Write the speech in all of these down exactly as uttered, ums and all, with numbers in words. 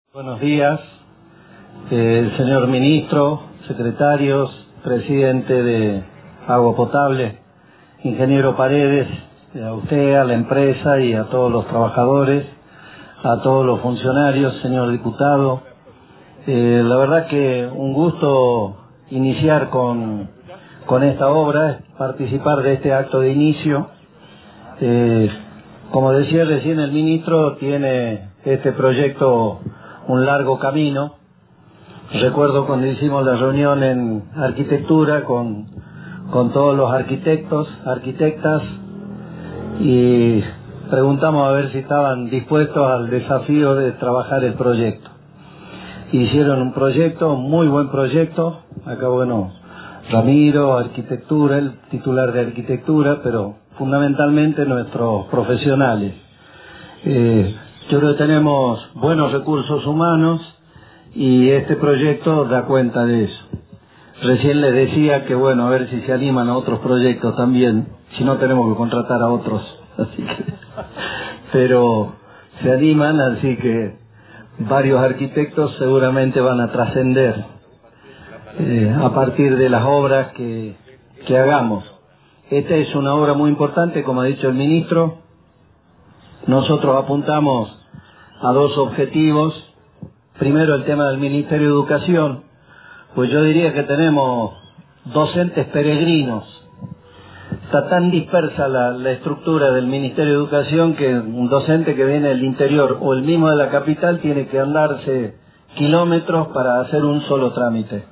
Buenos días, eh, señor ministro, secretarios, presidente de Agua Potable, ingeniero Paredes, a usted, a la empresa y a todos los trabajadores, a todos los funcionarios, señor diputado. Eh, la verdad que un gusto iniciar con, con esta obra, participar de este acto de inicio. Eh, como decía recién el ministro, tiene este proyecto un largo camino. Recuerdo cuando hicimos la reunión en arquitectura con, con todos los arquitectos, arquitectas, y preguntamos a ver si estaban dispuestos al desafío de trabajar el proyecto. Hicieron un proyecto, muy buen proyecto. Acá, bueno, Ramiro, arquitectura, el titular de arquitectura, pero fundamentalmente nuestros profesionales. Eh, yo creo que tenemos buenos recursos humanos y este proyecto da cuenta de eso. Recién les decía que, bueno, a ver si se animan a otros proyectos también, si no tenemos que contratar a otros. Así que, pero se animan, así que varios arquitectos seguramente van a trascender eh, a partir de las obras que, que hagamos. Esta es una obra muy importante, como ha dicho el ministro. Nosotros apuntamos a dos objetivos. Primero, el tema del Ministerio de Educación, pues yo diría que tenemos docentes peregrinos. Está tan dispersa la, la estructura del Ministerio de Educación que un docente que viene del interior o el mismo de la capital tiene que andarse kilómetros para hacer un solo trámite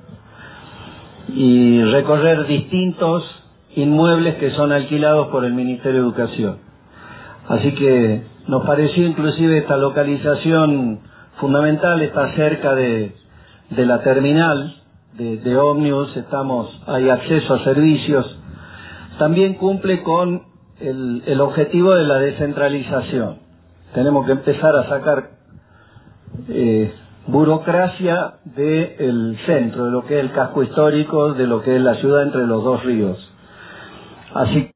y recorrer distintos inmuebles que son alquilados por el Ministerio de Educación. Así que nos pareció inclusive esta localización fundamental, está cerca de, de la terminal de, de ómnibus, estamos, hay acceso a servicios. También cumple con el, el objetivo de la descentralización. Tenemos que empezar a sacar eh, burocracia del centro, de lo que es el casco histórico, de lo que es la ciudad entre los dos ríos. Así